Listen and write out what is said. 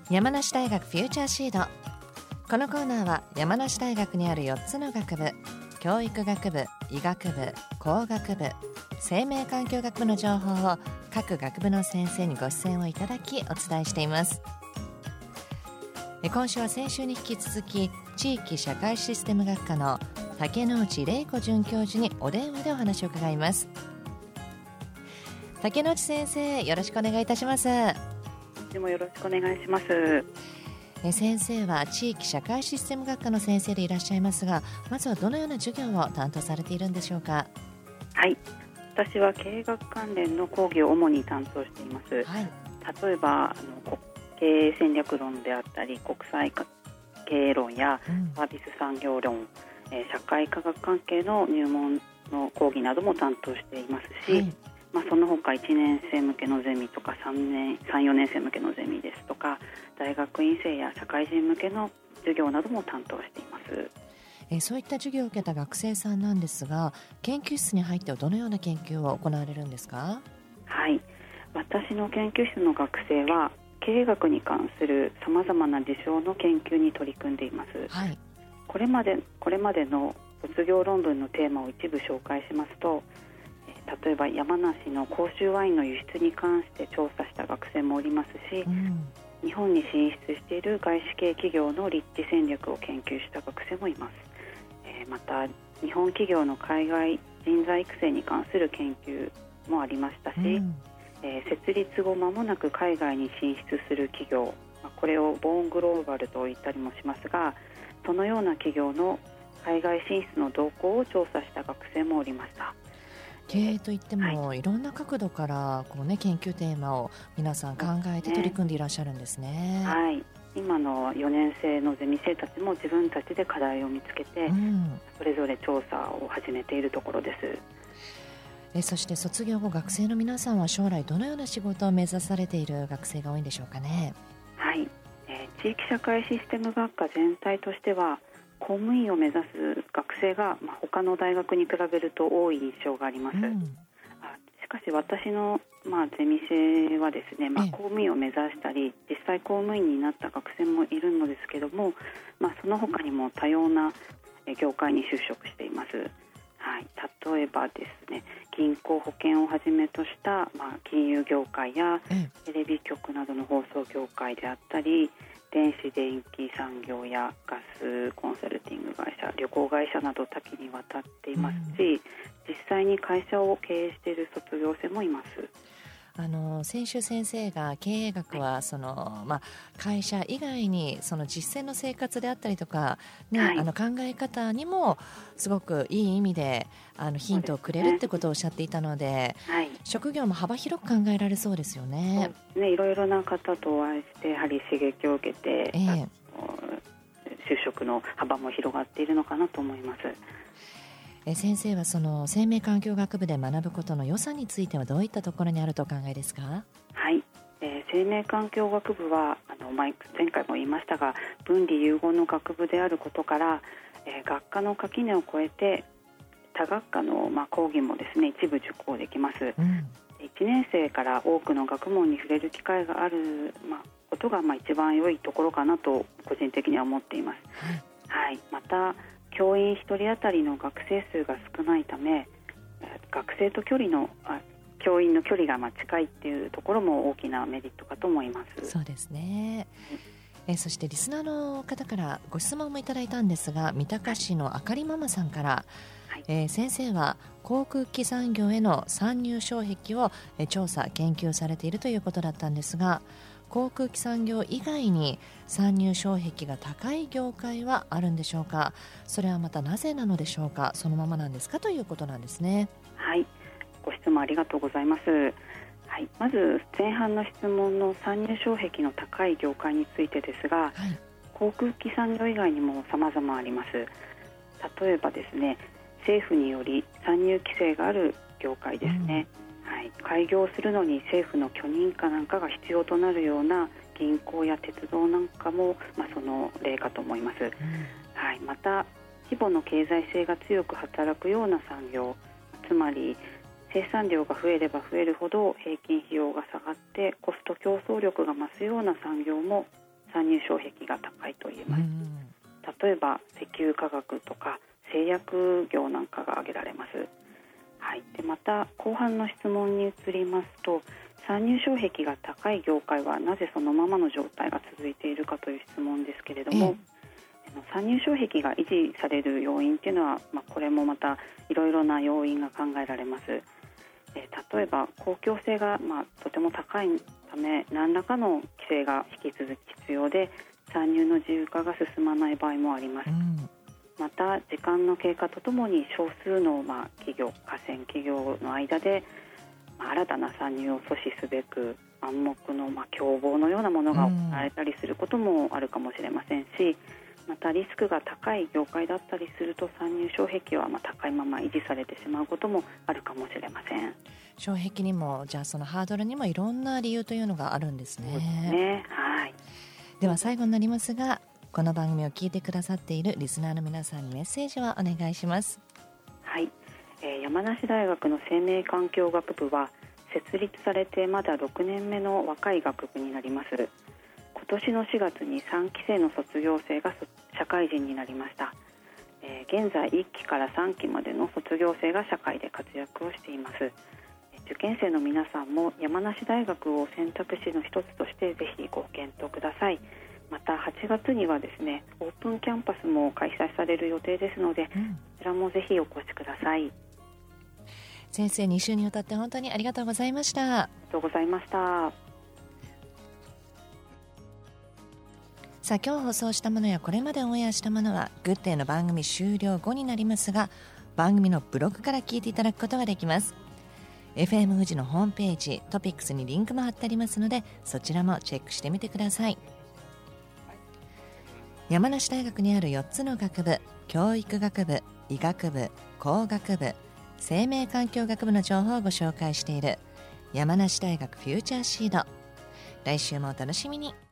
山梨大学フューチャーシード。このコーナーは山梨大学にある4つの学部、教育学部、医学部、工学部、生命環境学部の情報を各学部の先生にご出演をいただきお伝えしています。今週は先週に引き続き地域社会システム学科の竹之内玲子准教授にお電話でお話を伺います。竹之内先生、よろしくお願いいたします。 でもよろしくお願いします。 先生は地域社会システム学科の先生でいらっしゃいますが、まずはどのような授業を担当されているんでしょうか。 はい、私は経営学関連の講義を主に担当しています。はい、例えば経営戦略論であったり、国際経営論やサービス産業論、社会科学関係の入門の講義なども担当していますし、その他1年生向けのゼミとか3、4年生向けのゼミですとか、大学院生や社会人向けの授業なども担当しています。 そういった授業を受けた学生さんなんですが、研究室に入ってはどのような研究を行われるんですか。 はい、私の研究室の学生は経営学に関するさまざまな事象の研究に取り組んでいます。はい、これまでの卒業論文のテーマを一部紹介しますと、例えば山梨の甲州ワインの輸出に関して調査した学生もおりますし、日本に進出している外資系企業の立地戦略を研究した学生もいます。また日本企業の海外人材育成に関する研究もありましたし、設立後間もなく海外に進出する企業、これをボーングローバルと言ったりもしますが、そのような企業の海外進出の動向を調査した学生もおりました。 経営といっても、いろんな角度から研究テーマを皆さん考えて取り組んでいらっしゃるんですね。 はい、今の4年生のゼミ生たちも自分たちで課題を見つけて、それぞれ調査を始めているところです。 そして卒業後、学生の皆さんは将来どのような仕事を目指されている学生が多いんでしょうかね。 はい、地域社会システム学科全体としては公務員を目指す学生が、他の大学に比べると多い印象があります。しかし私の、ゼミ生はですね、公務員を目指したり実際公務員になった学生もいるのですけども、その他にも多様な業界に就職しています。はい、例えばですね、銀行保険をはじめとした、金融業界やテレビ局などの放送業界であったり、電子電気産業やガスコンサルティング会社、旅行会社など多岐にわたっていますし、実際に会社を経営している卒業生もいます。 先週先生が経営学は会社以外に実践の生活であったりとか、考え方にもすごくいい意味でヒントをくれるってことをおっしゃっていたので、職業も幅広く考えられそうですよね。 そうですね、いろいろな方とお会いしてやはり刺激を受けて、就職の幅も広がっているのかなと思います。 先生はその生命環境学部で学ぶことの良さについてはどういったところにあるとお考えですか。 はい、生命環境学部は前回も言いましたが、分離融合の学部であることから、学科の垣根を越えて他学科の講義もですね、一部受講できます。1年生から多くの学問に触れる機会がある、ことが一番良いところかなと個人的には思っています。また教員1人当たりの学生数が少ないため、学生と教員の距離が近いっていうところも大きなメリットかと思います。 そうですね。そしてリスナーの方からご質問もいただいたんですが、三鷹市のあかりママさんから、先生は航空機産業への参入障壁を調査研究されているということだったんですが、航空機産業以外に参入障壁が高い業界はあるんでしょうか。それはまたなぜなのでしょうか。そのままなんですかということなんですね。 はい、ご質問ありがとうございます。まず前半の質問の参入障壁の高い業界についてですが、航空機産業以外にも様々あります。例えばですね、政府により参入規制がある業界ですね。開業するのに政府の許認可なんかが必要となるような銀行や鉄道なんかも、その例かと思います。また規模の経済性が強く働くような産業、つまり生産量が増えれば増えるほど平均費用が下がってコスト競争力が増すような産業も参入障壁が高いと言えます。例えば石油化学とか製薬業なんかが挙げられます。はい、でまた後半の質問に移りますと、参入障壁が高い業界はなぜそのままの状態が続いているかという質問ですけれども、参入障壁が維持される要因というのは、これもまたいろいろな要因が考えられます。例えば公共性がとても高いため、何らかの規制が引き続き必要で参入の自由化が進まない場合もあります。また時間の経過とともに少数の企業、河川企業の間で新たな参入を阻止すべく暗黙の共謀のようなものが行われたりすることもあるかもしれませんし、またリスクが高い業界だったりすると参入障壁は高いまま維持されてしまうこともあるかもしれません。 障壁にも、じゃあそのハードルにもいろんな理由というのがあるんですね。 そうですね。はい。 では最後になりますが、この番組を聞いてくださっているリスナーの皆さんにメッセージをお願いします。 はい、山梨大学の生命環境学部は設立されてまだ6年目の若い学部になります。今年の4月に3期生の卒業生が社会人になりました。現在1期から3期までの卒業生が社会で活躍をしています。受験生の皆さんも山梨大学を選択肢の一つとしてぜひご検討ください。また8月にはですね、オープンキャンパスも開催される予定ですので、こちらもぜひお越しください。 先生、2週にわたって本当にありがとうございました。 ありがとうございました。 さあ、今日放送したものやこれまでオンエアしたものはグッデイの番組終了後になりますが、番組のブログから聞いていただくことができます。 FM 富士のホームページトピックスにリンクも貼ってありますので、そちらもチェックしてみてください。山梨大学にある4つの学部、教育学部、医学部、工学部、生命環境学部の情報をご紹介している山梨大学フューチャーシード。来週もお楽しみに。